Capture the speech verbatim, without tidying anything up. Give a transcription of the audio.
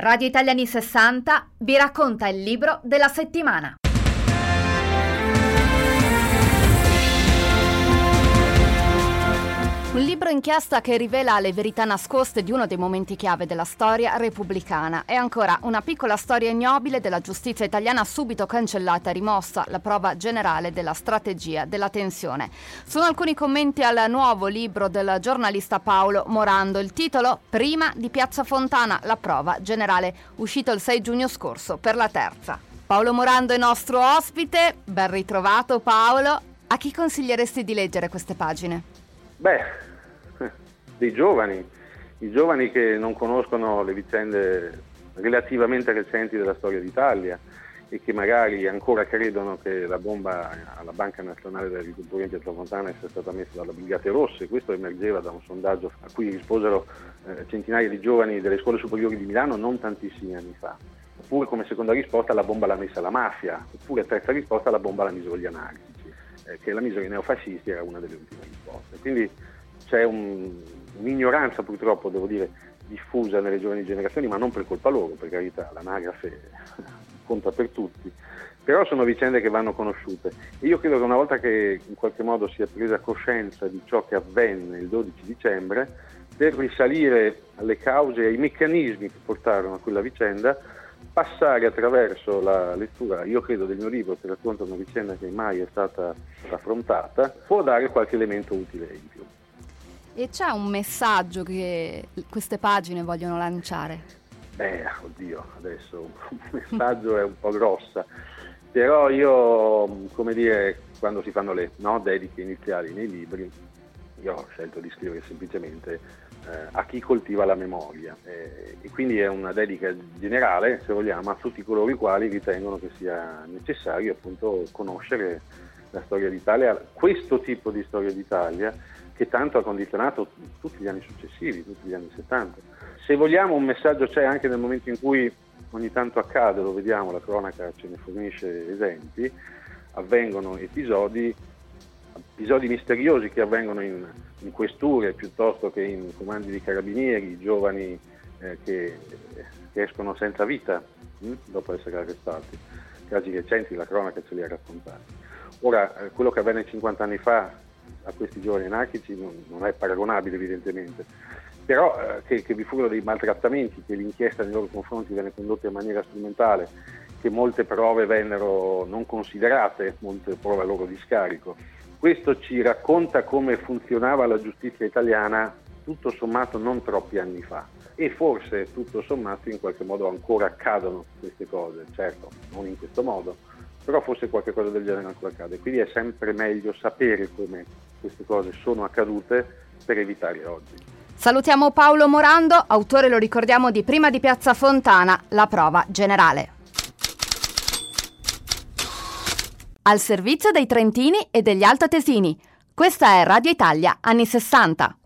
Radio Italia anni sessanta vi racconta il libro della settimana. Un libro inchiesta che rivela le verità nascoste di uno dei momenti chiave della storia repubblicana. E ancora una piccola storia ignobile della giustizia italiana subito cancellata e rimossa, la prova generale della strategia della tensione. Sono alcuni commenti al nuovo libro del giornalista Paolo Morando. Il titolo: Prima di Piazza Fontana, la prova generale, uscito il sei giugno scorso per la terza. Paolo Morando è nostro ospite, ben ritrovato Paolo. A chi consiglieresti di leggere queste pagine? Beh, dei giovani, i giovani che non conoscono le vicende relativamente recenti della storia d'Italia e che magari ancora credono che la bomba alla Banca Nazionale dell'Agricoltura in Piazza Fontana sia stata messa dalle Brigate Rosse. Questo emergeva da un sondaggio a cui risposero eh, centinaia di giovani delle scuole superiori di Milano non tantissimi anni fa. Oppure come seconda risposta la bomba l'ha messa la mafia, oppure terza risposta la bomba l'ha misero gli anarchici, eh, che la misero i neofascisti era una delle ultime risposte. Quindi c'è un, un'ignoranza purtroppo, devo dire, diffusa nelle giovani generazioni, ma non per colpa loro, per carità, l'anagrafe conta per tutti, però sono vicende che vanno conosciute e io credo che una volta che in qualche modo si è presa coscienza di ciò che avvenne il dodici dicembre, per risalire alle cause e ai meccanismi che portarono a quella vicenda, passare attraverso la lettura, io credo, del mio libro che racconta una vicenda che mai è stata affrontata, può dare qualche elemento utile in più. E c'è un messaggio che queste pagine vogliono lanciare? Beh, oddio, adesso un messaggio è un po' grossa, però io, come dire, quando si fanno le no, dediche iniziali nei libri, io ho scelto di scrivere semplicemente eh, a chi coltiva la memoria eh, e quindi è una dedica generale, se vogliamo, a tutti coloro i quali ritengono che sia necessario appunto conoscere la storia d'Italia, questo tipo di storia d'Italia che tanto ha condizionato tutti gli anni successivi, tutti gli anni settanta. Se vogliamo un messaggio c'è anche nel momento in cui ogni tanto accade, lo vediamo, la cronaca ce ne fornisce esempi, avvengono episodi, episodi misteriosi che avvengono in, in questure piuttosto che in comandi di carabinieri, giovani eh, che, che escono senza vita hm, dopo essere arrestati. Casi recenti, la cronaca ce li ha raccontati. Ora, eh, quello che avvenne cinquanta anni fa a questi giovani anarchici non, non è paragonabile evidentemente, però eh, che, che vi furono dei maltrattamenti, che l'inchiesta nei loro confronti venne condotta in maniera strumentale, che molte prove vennero non considerate, molte prove a loro discarico. Questo ci racconta come funzionava la giustizia italiana tutto sommato non troppi anni fa e forse tutto sommato in qualche modo ancora accadono queste cose, certo non in questo modo, però forse qualche cosa del genere ancora accade, quindi è sempre meglio sapere come queste cose sono accadute per evitare oggi. Salutiamo Paolo Morando, autore, lo ricordiamo, di Prima di Piazza Fontana, la prova generale. Al servizio dei trentini e degli altoatesini. Questa è Radio Italia anni sessanta.